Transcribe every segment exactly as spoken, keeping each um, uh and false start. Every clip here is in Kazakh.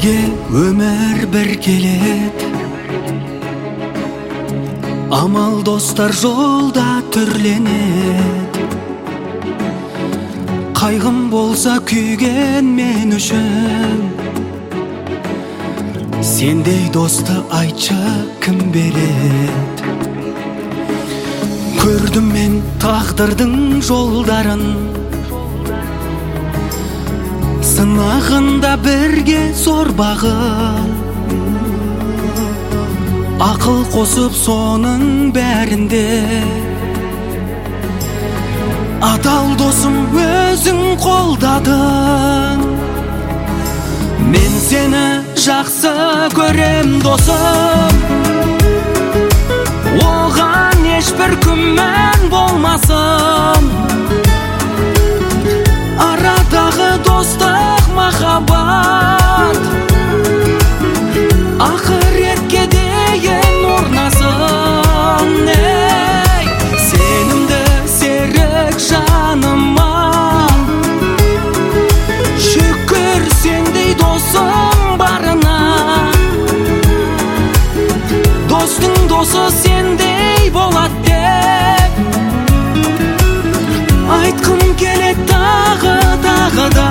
Бізге өмір бір келет, амал достар жолда түрленет. Қайғым болса күйген мен үшін, сендей досты айтшы кім берет. Көрдім мен тағдырдың жолдарын, сынағында бірге зор бағын. Ақыл қосып соның бәрінде, адал досым өзің қолдадың. Мен сені жақсы көрем досым, оған ешбір күмән болмасын. Арадағы достық махаббат ақыретке дейін орнасын. Ей, сенімді серік жаныма, шүкір сендей досым барына. Достың досы сендей болат деп айтқым келет тағы тағы да.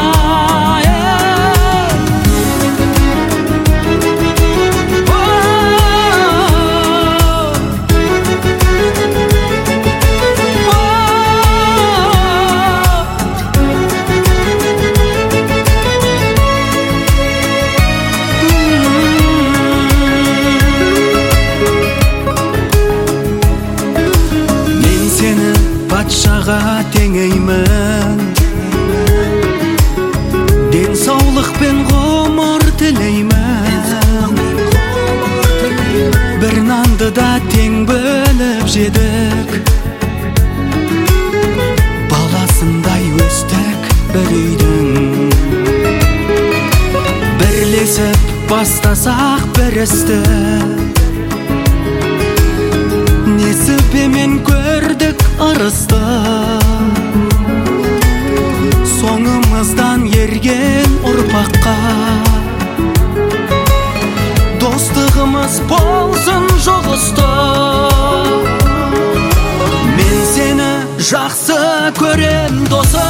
Патшаға теңеймін, денсаулық пен ғұмыр тілеймін. Бір нанды да тең бөліп жедік, баласындай өстік бір үйдің. Бірлесіп бастасақ бір істі, несібемен көрдік ырысты. Соңымыздан ерген ұрпаққа достығымыз болсын жұғысты. Мен сені жақсы көрем досым,